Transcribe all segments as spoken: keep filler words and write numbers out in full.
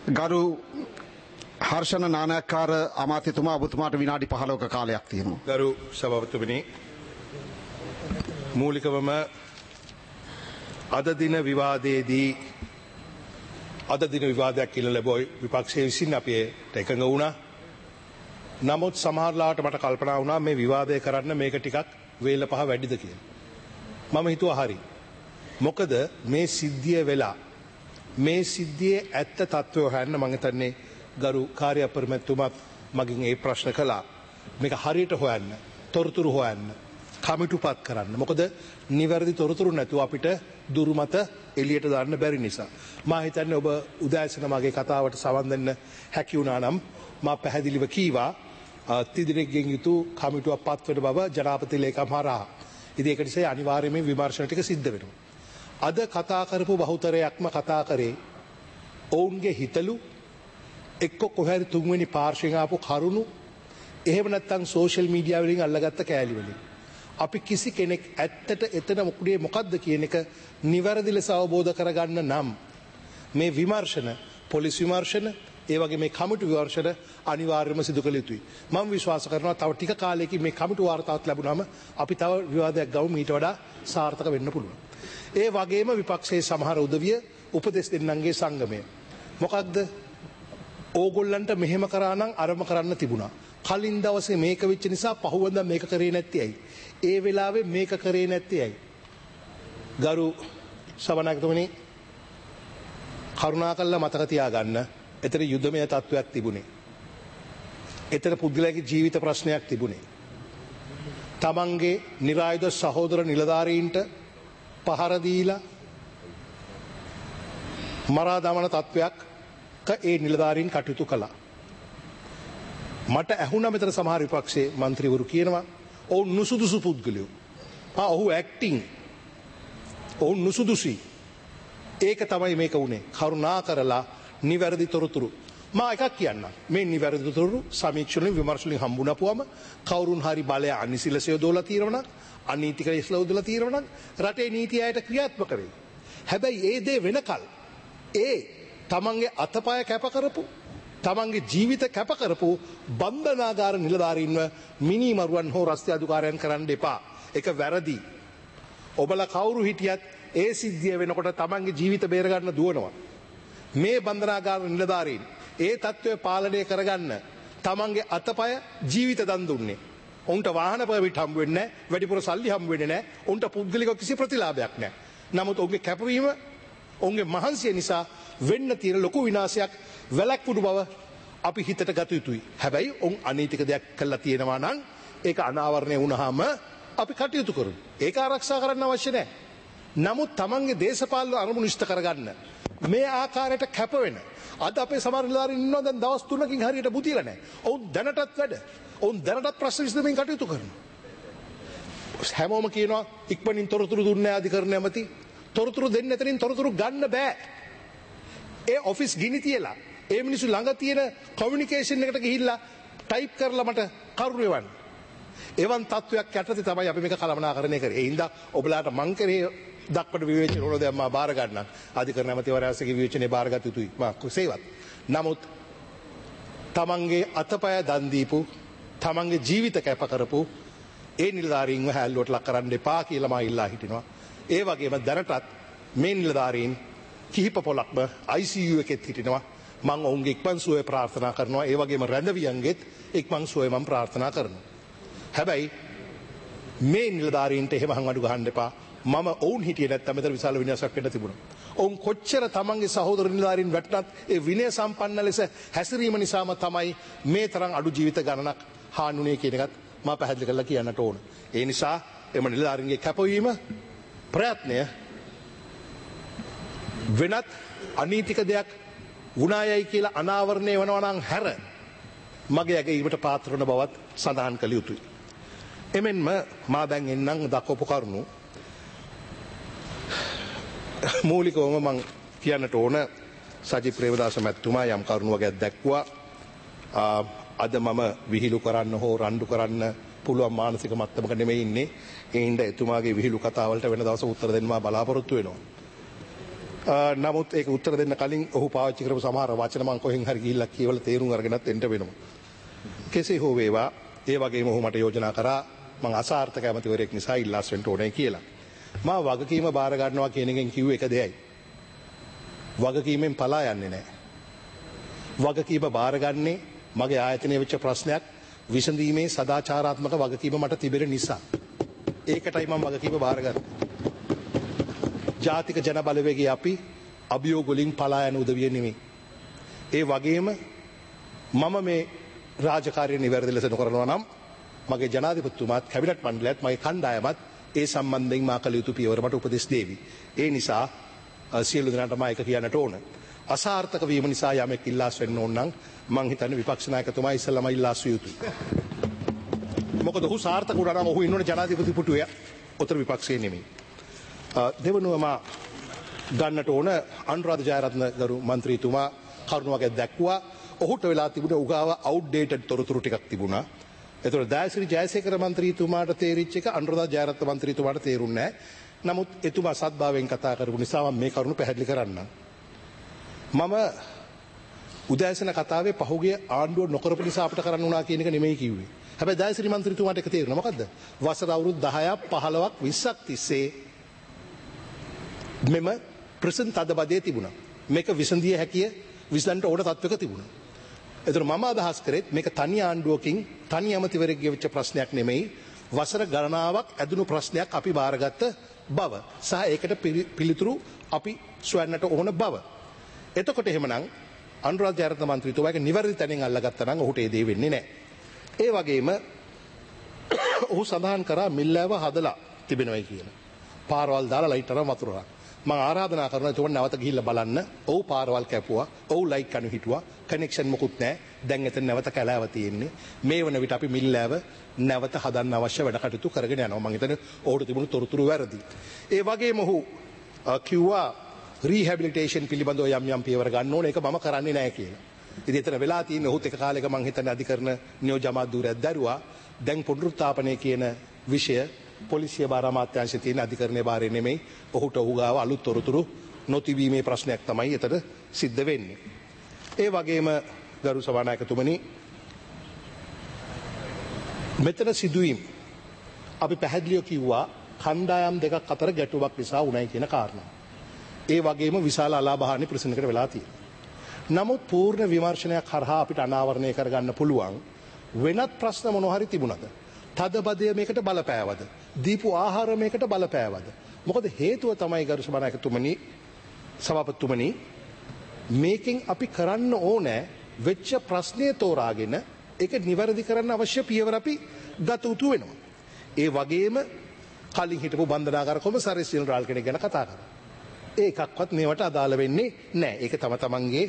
ගරු හර්ෂණ නානායක්කාර අමාත්‍යතුමා ඔබතුමාට විනාඩි පහළොවක කාලයක් තියෙනවා. ගරු සභාපතිතුමනි, මූලිකවම අද දින විවාදයේදී අද දින විවාදයක් කියලා ලැබුවයි විපක්ෂයේ විසින් අපිට එකඟ වුණා. නමුත් සමහරලාට මට කල්පනා වුණා මේ විවාදය කරන්න මේක ටිකක් වේල පහ වැඩිද කියලා. මම හිතුවා හරි. මොකද මේ සිද්ධිය වෙලා මේ සිද්ධියේ ඇත්ත තත්ත්වය හොයන්න මම හිතන්නේ ගරු කාර්ය අපරමැතිතුමත් මගෙන් ඒ ප්‍රශ්න කළා. මේක හරියට හොයන්න, තොරතුරු හොයන්න, කමිටුපත් කරන්න. මොකද නිවැරදි තොරතුරු නැතුව අපිට දුරුමත එළියට දාන්න බැරි නිසා. මම හිතන්නේ ඔබ උදෑසන මගේ කතාවට සවන් දෙන්න හැකි වුණා නම් මම පැහැදිලිව කීවා තිදිරෙක්ගෙන් යුතු කමිටුවක් පත් වෙන බව ජනාධිපති ලේකම් හරහා. ඉතින් ඒක නිසා අනිවාර්යයෙන්ම විමර්ශන ටික සිද්ධ වෙනවා. අද කතා කරපු බහුතරයක්ම කතා කරේ ඔවුන්ගේ හිතලු එක්ක කොහරි තුන්වෙනි පාර්ශ්වයෙන් ආපු කරුණු එහෙම නැත්නම් සෝෂල් මීඩියා වලින් අල්ලගත්ත කෑලි වලින්. අපි කිසි කෙනෙක් ඇත්තට එතන මොකද මොකද්ද කියන එක නිවැරදි ලෙස අවබෝධ කරගන්න නම් මේ විමර්ශන, පොලිස් විමර්ශන, ඒ වගේ මේ කමිටු විමර්ශන අනිවාර්යයෙන්ම සිදු කළ යුතුයි. මම විශ්වාස කරනවා තව ටික කාලයකින් මේ කමිටු වාර්තාවක් ලැබුණාම අපි තව විවාදයක් ගමු ඊට වඩා සාර්ථක වෙන්න පුළුවන්. ඒ වගේම විපක්ෂයේ සමහර උදවිය උපදෙස් දෙන්නන්ගේ සංගමය. මොකක්ද? ඕගොල්ලන්ට මෙහෙම කරා නම් අරම කරන්න තිබුණා. කලින් දවසේ මේක වෙච්ච නිසා පහුවෙන්දා මේක කරේ නැත්තේ ඇයි? ඒ වෙලාවේ මේක කරේ නැත්තේ ඇයි? ගරු සභානායකතුමනි, කරුණාකරලා මතක තියාගන්න. එතන යුද්ධමය තත්ත්වයක් තිබුණේ. එතන පුද්ගලයාගේ ජීවිත ප්‍රශ්නයක් තිබුණේ. තමන්ගේ නිරායුධ සහෝදර නිලධාරීන්ට පහර දීලා මරා දමන තත්ත්වයක් ඒ නිලධාරීන් කටයුතු කළා. මට ඇහුණා මෙතන සමහර විපක්ෂයේ മന്ത്രിවරු කියනවා ඔවුන් නුසුදුසු පුද්ගලයෝ. ආ ඔහු ඇක්ටිං. ඔවුන් නුසුදුසුයි. ඒක තමයි මේක උනේ. කරුණා කරලා නිවැරදි තොරතුරු. මා එකක් කියන්නම්. මේ නිවැරදි තොරතුරු සමීක්ෂණ විමර්ශනයෙන් හම්බුණාපුවම කවුරුන් හරි බලය අනිසිලසය දෝලා తీරවනම් අනීතික ඉස්ලා උදලා తీරවනම් රටේ නීතිය අයට ක්‍රියාත්මක වෙයි. හැබැයි ඒ දේ වෙනකල් ඒ තමන්ගේ අතපය කැප කරපු තමන්ගේ ජීවිත කැප කරපු බන්ධනාගාර නිලධාරීන්ව මිනිමරුවන් හෝ රස්ති අධිකාරියන් කරන්න එපා. ඒක වැරදි. ඔබලා කවුරු හිටියත් ඒ සිද්ධිය වෙනකොට තමන්ගේ ජීවිත බේර ගන්න දුවනවා. මේ බන්ධනාගාර නිලධාරීන් ඒ තත්ත්වය පාලනය කරගන්න තමන්ගේ අතපය ජීවිත දන් දුන්නේ. උන්ට වාහන පර්මිට් හම්බ වෙන්නේ නැහැ, වැඩිපුර සල්ලි හම්බ වෙන්නේ නැහැ, උන්ට පුද්ගලික කිසි ප්‍රතිලාභයක් නැහැ. නමුත් ඔවුන්ගේ කැපවීම, ඔවුන්ගේ මහන්සිය නිසා වෙන්න තියෙන ලොකු විනාශයක් වැළැක්වුණු බව අපි හිතට ගත යුතුයි. හැබැයි ඔවුන් අනීතික දෙයක් කළා තියෙනවා නම් ඒක අනාවරණය වුණාම අපි කටයුතු කරමු. ඒක ආරක්ෂා කරන්න අවශ්‍ය නැහැ. නමුත් තමන්ගේ දේශපාලන අරමුණු ඉෂ්ට කරගන්න මේ ආකාරයට කැප වෙන අද අපේ සමහර නිලධාරීන් ඉන්නවා දැන් දවස් තුනකින් හරියට බුතිලා නැහැ. ඔවුන් දැනටත් වැඩ. ඔවුන් දැනටත් ප්‍රශ්න විසඳමින් කටයුතු කරනවා. හැමෝම කියනවා ඉක්මනින් තොරතුරු දුන්නේ නැහැ අධිකරණ ඇමති. තොරතුරු දෙන්න එතනින් තොරතුරු ගන්න බෑ. ඒ ඔෆිස් ගිනි තියලා ඒ මිනිස්සු ළඟ තියෙන කොමියුනිකේෂන් එකට ගිහිල්ලා ටයිප් කරලා මට කරුණු එවන්න. එවන් තත්වයක් යටතේ තමයි අපි මේක කළමනාකරණය කරේ. ඒ හින්දා ඔබලාට මං කරේ දක්වන විවේචන වල දැන් මා බාර ගන්නම්. අධිකරණ ඇමතිවරයාගේ විවේචනේ බාරගත යුතුයි. මා කුසේවත්. නමුත් තමන්ගේ අතපය දන් දීපු, තමන්ගේ ජීවිත කැප කරපු ඒ නිලධාරීන්ව හැල්ලුවට ලක් කරන්න එපා කියලා මා ඉල්ලා හිටිනවා. ඒ වගේම දැනටත් මේ නිලධාරීන් කිහිප පොලක්ම I C U එකෙත් හිටිනවා. මම ඔවුන්ගේ ඉක්මන් සුවය ප්‍රාර්ථනා කරනවා. ඒ වගේම රැඳවියන්ගෙත් ඉක්මන් සුවය මම ප්‍රාර්ථනා කරනවා. හැබැයි මේ නිලධාරීන්ට එහෙම හං අඩු ගහන්න එපා. මම ඔවුන් හිටියේ නැත්නම් මෙතන විශාල විනාශයක් වෙන්න තිබුණා. ඔවුන් කොච්චර තමන්ගේ සහෝදර නිලධාරීන් වැටුණත් ඒ විනය සම්පන්න ලෙස හැසිරීම නිසාම තමයි මේ තරම් අඩු ජීවිත ගණනක් හානුනේ කියන එකත් මම පැහැදිලි කරලා කියන්නට ඕන. ඒ නිසා එම නිලධාරීන්ගේ කැපවීම ප්‍රයත්නය වෙනත් අනීතික දෙයක් වුණායයි කියලා අනාවරණය වෙනවා නම් හැර මගේ ඇගීමට පාත්‍ර වන බවත් සඳහන් කළ යුතුයි. එමෙන්ම මා දැන් එන්නම් දක්වපු කරුණු මූලිකවම මම කියන්නට ඕන සජිත් ප්‍රේමදාස මැතිතුමා යම් කරුණු වගේක් දැක්වුවා. අද මම විහිළු කරන්න හෝ රණ්ඩු කරන්න පුළුවන් මානසික මට්ටමක නෙමෙයි ඉන්නේ. ඒ හින්දා එතුමාගේ විහිළු කතාවලට වෙන දවසක උත්තර දෙන්න මම බලාපොරොත්තු වෙනවා. නමුත් ඒක උත්තර දෙන්න කලින් ඔහු පාවිච්චි කරපු සමහර වචන මම කොහෙන් හරි ගිහිල්ලා කියවලා තේරුම් අරගෙනත් එන්න වෙනවා. කෙසේ හෝ වේවා ඒ වගේම ඔහු මට යෝජනා කරා මම අසාර්ථක ඇමතිවරයෙක් නිසා ඉල්ලාස් වෙන්න ඕනේ කියලා. මම වගකීම බාර ගන්නවා කියන එකෙන් කිව්වේ එක දෙයයි. වගකීමෙන් පලා යන්නේ නැහැ. වගකීම බාරගන්නේ මගේ ආයතනයේ වෙච්ච ප්‍රශ්නයක් විසඳීමේ සදාචාරාත්මක වගකීම මට තිබෙන නිසා. ඒකටයි මම වගකීම බාරගන්නේ. ජාතික ජන බලවේගයේ අපි අභියෝග වලින් පලා යන උදවිය නෙමෙයි. ඒ වගේම මම මේ රාජකාරිය නිවැරදි ලෙස නොකරනවා නම් මගේ ජනාධිපතිතුමාත් කැබිනට් මණ්ඩලයත් මගේ කණ්ඩායමත් ඒ සම්බන්ධයෙන් මා කළ යුතු පියවර මට උපදෙස් දෙවි. ඒ නිසා සියලු දෙනාට මම එක කියන්නට ඕන. අසාර්ථක වීම නිසා යමෙක් ඉල්ලාස් වෙන්න ඕන නම් මං හිතන්නේ විපක්ෂ 나යකතුමා ඉස්සෙල්ලාම ඉල්ලාස් විය යුතුයි. මොකද ඔහු සාර්ථක වුණා නම් ඔහු ඉන්නෝනේ ජනාධිපති පුටුවේ. උත්තර විපක්ෂයේ නෙමෙයි. දෙවනුව මා ගන්නට ඕන අනුරාධ ජයරත්න ගරු මන්ත්‍රීතුමා කරුණාවක් දැක්වුවා. ඔහුට වෙලා තිබුණ උගාව අවුට්ඩේටඩ් තොරතුරු ටිකක් තිබුණා. ඒතකොට දයාසිරි ජයසේකර මන්ත්‍රීතුමාට තේරිච්ච එක අනුරාධ ජයරත්න මන්ත්‍රීතුමාට තේරුන්නේ නැහැ. නමුත් එතුමා සත්භාවයෙන් කතා කරපු නිසා මම මේ කරුණ පැහැදිලි කරන්නම්. මම උදෑසන කතාවේ පහුගිය ආණ්ඩුව නොකරපු නිසා අපිට කරන්න උනා කියන එක නෙමෙයි කිව්වේ. හැබැයි දයාසිරි මන්ත්‍රීතුමාට ඒක තේරුණා. මොකද්ද? වසර අවුරුදු දහයක් පහළොවක් විස්සක් තිස්සේ මෙම ප්‍රසන් තදබදයේ තිබුණා. මේක විසඳිය හැකිය විසඳන්න ඕන තත්වයක තිබුණා. ඒතර මම අදහස් කරේ මේක තනි ආණ්ඩුවකින් තනි ඇමතිවරයෙක්ගේ වෙච්ච ප්‍රශ්නයක් නෙමෙයි වසර ගණනාවක් ඇදුණු ප්‍රශ්නයක් අපි බාරගත්ත බව සහ ඒකට පිළිතුරු අපි සොයන්නට ඕන බව. එතකොට එහෙමනම් අනුරාධ ජයරත්න මන්ත්‍රීතුමාගේ නිවැරදි තැනින් අල්ලගත්තා නම් ඔහුට ඒ දේ වෙන්නේ නැහැ. ඒ වගේම ඔහු සඳහන් කරා මිල්ලෑව හදලා තිබෙනවයි කියලා. පාරවල් දාලා ලයිට් අරන් වතුරලා. මම ආරාධනා කරනවා ඒක නැවත ගිහිල්ලා බලන්න. ඔව් පාරවල් කැපුවා. ඔව් ලයිට් කණු හිටුවා. කනෙක්ෂන් මොකුත් නැහැ. දැන් එතන නැවත කැලෑව තියෙන්නේ. මේ වන විට අපි මිල්ලෑව නැවත හදන්න අවශ්‍ය වැඩ කටයුතු කරගෙන යනවා. මම හිතන්නේ ඔහුට තිබුණු තොරතුරු වැරදි. ඒ වගේම ඔහු කිව්වා රීහැබිලිටේෂන් පිළිබඳව යම් යම් පියවර ගන්න ඕනේ. ඒක මම කරන්නේ නැහැ කියලා. ඉතින් එතන වෙලා තියෙන්නේ ඔහුත් එක කාලයක මම හිතන්නේ අධිකරණ නියෝජ්‍ය අමාත්‍යවරයෙක් දරුවා. දැන් පුනරුත්ථාපනය කියන විෂය පොලිසිය බාර අමාත්‍යාංශයේ තියෙන අධිකරණයේ බාරේ නෙමෙයි. ඔහුට ඔහු ගාව අලුත් තොරතුරු නොතිබීමේ ප්‍රශ්නයක් තමයි එතන සිද්ධ වෙන්නේ. ඒ වගේම ගරු සභානායකතුමනි මෙතන සිදුවීම් අපි පැහැදිලිව කිව්වා කණ්ඩායම් දෙකක් අතර ගැටුමක් නිසා උණයි කියන කාරණා. ඒ වගේම විශාල අලාභහානි ප්‍රශ්නයකට වෙලා තියෙනවා. නමුත් පූර්ණ විමර්ශනයක් හරහා අපිට අනාවරණය කරගන්න පුළුවන් වෙනත් ප්‍රශ්න මොනවා හරි තිබුණද? තදබදය මේකට බලපෑවද? දීපු ආහාර මේකට බලපෑවද? මොකද හේතුව තමයි ගරු සභානායකතුමනි සභාපතිතුමනි මේකෙන් අපි කරන්න ඕනේ වෙච්ච ප්‍රශ්නය තෝරාගෙන ඒක නිවැරදි කරන්න අවශ්‍ය පියවර අපි ගත යුතු වෙනවා. ඒ වගේම කලින් හිටපු බන්ධනාගාර කොමසාරිස් ජෙනරාල් කෙනෙක් ගැන කතා කරා. ඒකක්වත් මේවට අදාළ වෙන්නේ නැහැ. ඒක තම තමන්ගේ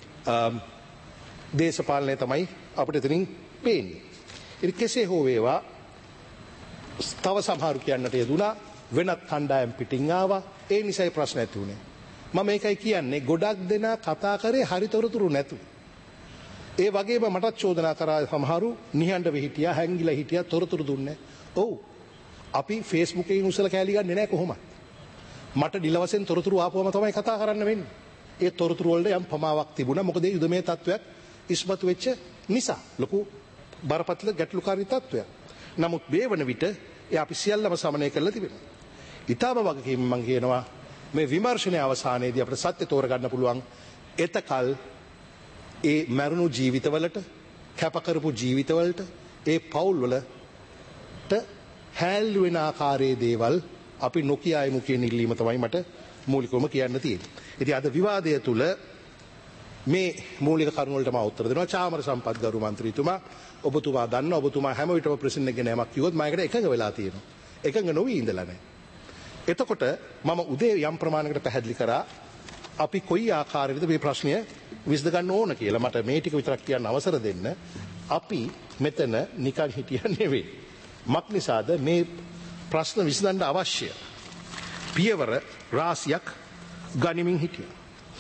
දේශපාලනය තමයි අපිට එතනින් පේන්නේ. ඉතින් කෙසේ හෝ වේවා තව සමහරු කියන්නට යෙදුනා වෙනත් කණ්ඩායම් පිටින් ආවා. ඒ නිසායි ප්‍රශ්න ඇති වුණේ. මම මේකයි කියන්නේ ගොඩක් දෙනා කතා කරේ හරිතොරතුරු නැතු. ඒ වගේම මටත් චෝදනා කරා සමහරු නිහඬව හිටියා හැංගිලා හිටියා තොරතුරු දුන්නේ. ඔව් අපි Facebook එකෙන් උසල කැලි ගන්නේ නැහැ කොහොමද? මට ඩිලවසෙන් තොරතුරු ආපුවම තමයි කතා කරන්න වෙන්නේ. ඒ තොරතුරු වලට යම් පමාවක් තිබුණා. මොකද ඒ යුදමේ තත්වයක් ඉස්මතු වෙච්ච නිසා ලොකු බරපතල ගැටලුකාරී තත්වයක්. නමුත් මේ වන විට ඒ අපි සියල්ලම සමනය කරලා තිබෙනවා. ඊටම වගකීම මම කියනවා මේ විමර්ශනයේ අවසානයේදී අපිට සත්‍ය තෝරගන්න පුළුවන් එතකල් ඒ මරුණු ජීවිතවලට කැප කරපු ජීවිතවලට ඒ පවුල්වලට හැල්ලු වෙන ආකාරයේ දේවල් අපි නොකියයි මුකිය නිල්ලීම තමයි මට මූලිකවම කියන්න තියෙන්නේ. ඉතින් අද විවාදය තුල මේ මූලික කරුණු වලට මම උත්තර දෙනවා. චාමර සම්පත් ගරු මන්ත්‍රීතුමා ඔබතුමා දන්න ඔබතුමා හැම විටම ප්‍රසිද්ධ ගැන යමක් කිව්වොත් මම ඒකට එකඟ වෙලා තියෙනවා. එකඟ නොවි ඉඳලා නැහැ. එතකොට මම උදේ යම් ප්‍රමාණයකට පැහැදිලි කරා අපි කොයි ආකාරයකද මේ ප්‍රශ්නය විසඳ ගන්න ඕන කියලා. මට මේ ටික විතරක් කියන්න අවසර දෙන්න. අපි මෙතන නිකන් හිටියා නෙවෙයි. මක් නිසාද මේ ප්‍රශ්න විසඳන්න අවශ්‍ය පියවර රාශියක් ගනිමින් හිටියා.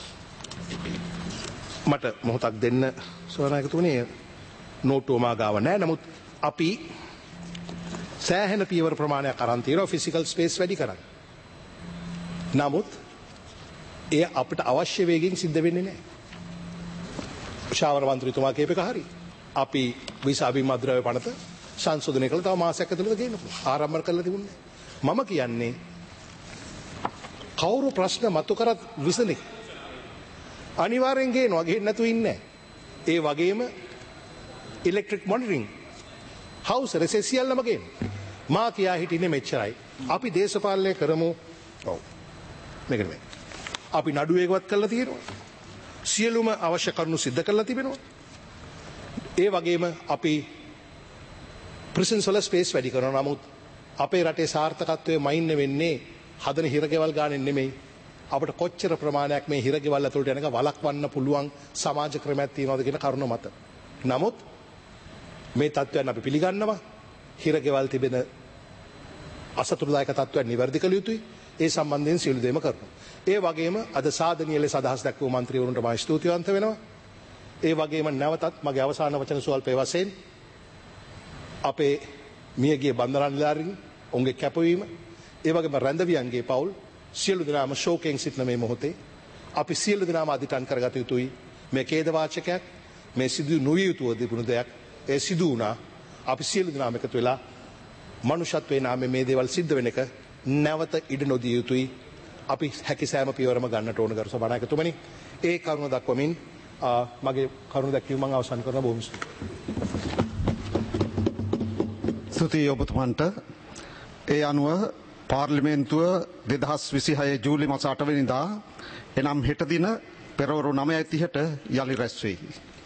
මට මොහොතක් දෙන්න සෝනායකතුමනි නෝට්ටුව මා ගාව නැහැ. නමුත් අපි සෑහෙන පියවර ප්‍රමාණයක් අරන් තියෙනවා ෆිසිකල් ස්පේස් වැඩි කරන්න. නමුත් ඒ අපිට අවශ්‍ය වේගෙන් සිද්ධ වෙන්නේ නැහැ. ශාවර මන්ත්‍රීතුමා කියපේක හරි. අපි වීසා අභිමද්‍රව්‍ය පනත සංශෝධනය කළා තව මාසයක් ඇතුළත ගේන්න පුළුවන්. ආරම්භ කරලා තිබුණේ. මම කියන්නේ කවුරු ප්‍රශ්න මතු කරත් විසඳේ. අනිවාර්යෙන් ගේනවා ගේන්න නැතුව ඉන්නේ නැහැ. ඒ වගේම ඉලෙක්ට්‍රික් මොනිටරින් හවුස් රෙසෙ සියල්ලම ගේන්න. මා කියා හිටින්නේ මෙච්චරයි. අපි දේශපාලනය කරමු. ඔව්. මේක නෙමෙයි. අපි නඩු වේගවත් කරලා තියෙනවා. සියලුම අවශ්‍ය කරුණු සිද්ධ කරලා තිබෙනවා. ඒ වගේම අපි ප්‍රිසන්ස් වල ස්පේස් වැඩි කරනවා. නමුත් අපේ රටේ සාර්ථකත්වයේ මයින්න වෙන්නේ හදන හිරගෙවල් ගානෙන් නෙමෙයි. අපිට කොච්චර ප්‍රමාණයක් මේ හිරගෙවල් ඇතුළට යනක වළක්වන්න පුළුවන් සමාජ ක්‍රමයක් තියෙනවද කියන කරුණ මත. නමුත් මේ තත්ත්වයන් අපි පිළිගන්නවා. හිරගෙවල් තිබෙන අසතුරුදායක තත්ත්වයන් නිවැරදි කළ යුතුයි. ඒ සම්බන්ධයෙන් සියලු දේම කරනවා. ඒ වගේම අද සාධනීය ලෙස අදහස් දක්වපු മന്ത്രിවරුන්ට මම ස්තුතිවන්ත වෙනවා. ඒ වගේම නැවතත් මගේ අවසාන වචන සුවල්පේ වශයෙන් අපේ මියගිය බන්දරා නිලධාරීන් ඔවුන්ගේ කැපවීම ඒ වගේම රැඳවියන්ගේ පවුල් සියලු දෙනාම ශෝකයෙන් සිටින මේ මොහොතේ අපි සියලු දෙනාම අධිටන් කරගත යුතුයි. මේ ඛේද වාචකයක් මේ සිදු නොවිය යුතුව තිබුණු දෙයක්. ඒ සිදු වුණා. අපි සියලු දෙනාම එකතු වෙලා මනුෂ්‍යත්වයේ නාමයෙන් මේ දේවල් සිද්ධ වෙන එක නැවත ඉඩ නොදිය යුතුයි. අපි හැකි සෑම පියවරම ගන්නට ඕන කරු සභානායකතුමනි. ඒ කරුණ දක්වමින් මගේ කරුණ දැක්වීම මම අවසන් කරන බොහොම ස්තුතියි ඔබතුමන්ට. ඒ අනුව පාර්ලිමේන්තුව දෙදහස් විසිහය ජූලි මාස අට වෙනිදා එනම් හෙට දින පෙරවරු නවය තිහට යළි රැස් වෙයි.